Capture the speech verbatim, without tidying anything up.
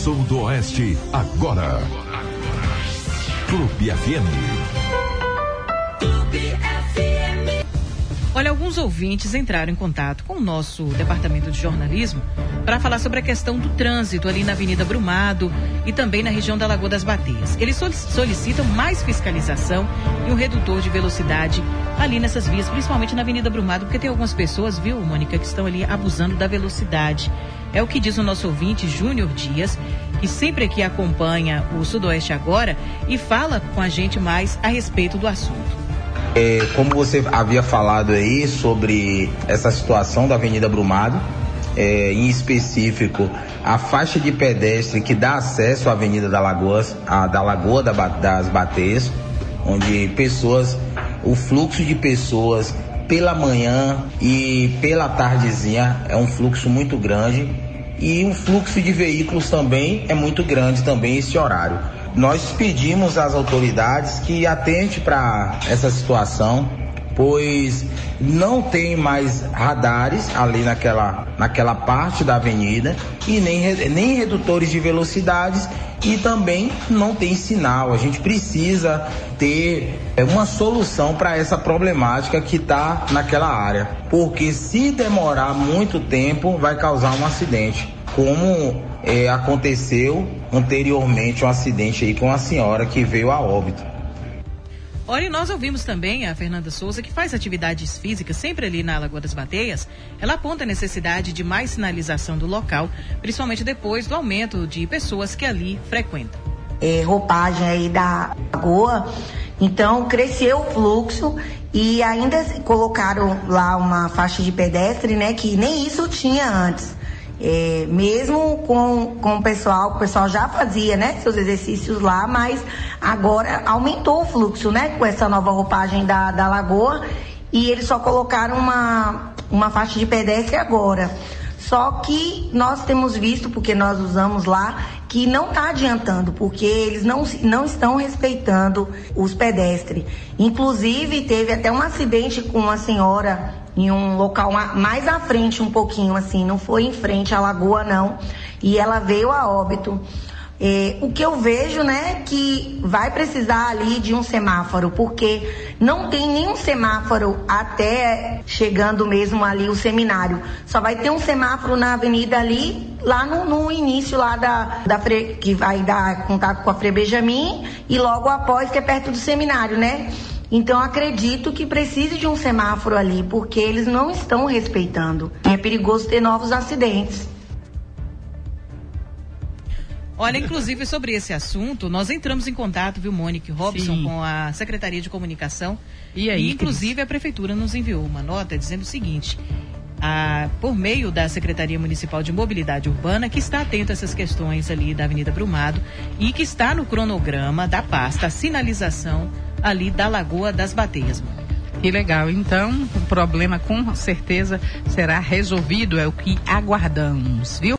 Sul do Oeste, agora. Clube F M. Clube F M. Olha, alguns ouvintes entraram em contato com o nosso departamento de jornalismo para falar sobre a questão do trânsito ali na Avenida Brumado e também na região da Lagoa das Bateias. Eles solicitam mais fiscalização e um redutor de velocidade ali nessas vias, principalmente na Avenida Brumado, porque tem algumas pessoas, viu, Mônica, que estão ali abusando da velocidade. É o que diz o nosso ouvinte, Júnior Dias, que sempre aqui acompanha o Sudoeste Agora e fala com a gente mais a respeito do assunto. É, como você havia falado aí sobre essa situação da Avenida Brumado, é, em específico a faixa de pedestre que dá acesso à Avenida da Lagoa, a, da Lagoa da, das Bateias, onde pessoas, o fluxo de pessoas pela manhã e pela tardezinha é um fluxo muito grande e o fluxo de veículos também é muito grande também esse horário. Nós pedimos às autoridades que atente para essa situação, pois não tem mais radares ali naquela, naquela parte da avenida e nem, nem redutores de velocidades e também não tem sinal. A gente precisa ter uma solução para essa problemática que está naquela área, porque se demorar muito tempo vai causar um acidente, como é, aconteceu anteriormente um acidente aí com a senhora que veio a óbito. Olha, e nós ouvimos também a Fernanda Souza, que faz atividades físicas sempre ali na Lagoa das Bateias. Ela aponta a necessidade de mais sinalização do local, principalmente depois do aumento de pessoas que ali frequentam. É, roupagem aí da lagoa, então cresceu o fluxo e ainda colocaram lá uma faixa de pedestre, né, que nem isso tinha antes. É, mesmo com, com o pessoal, o pessoal já fazia, né, seus exercícios lá, mas agora aumentou o fluxo, né, com essa nova roupagem da, da lagoa, e eles só colocaram uma, uma faixa de pedestre agora. Só que nós temos visto, porque nós usamos lá, que não está adiantando, porque eles não, não estão respeitando os pedestres. Inclusive, teve até um acidente com uma senhora em um local mais à frente um pouquinho, assim, não foi em frente à lagoa, não, e ela veio a óbito. É, o que eu vejo, né, que vai precisar ali de um semáforo, porque não tem nenhum semáforo até chegando mesmo ali o seminário. Só vai ter um semáforo na avenida ali, lá no, no início lá da, da Fre, que vai dar contato com a Frei Benjamin, e logo após, que é perto do seminário, né? Então, acredito que precise de um semáforo ali, porque eles não estão respeitando. E é perigoso ter novos acidentes. Olha, inclusive sobre esse assunto, nós entramos em contato, viu, Mônica e Robson, Sim. com a Secretaria de Comunicação. E aí, e, inclusive, Cris? A Prefeitura nos enviou uma nota dizendo o seguinte, a, por meio da Secretaria Municipal de Mobilidade Urbana, que está atento a essas questões ali da Avenida Brumado e que está no cronograma da pasta a sinalização ali da Lagoa das Bateias, Mônica. Que legal, então o problema com certeza será resolvido, é o que aguardamos, viu?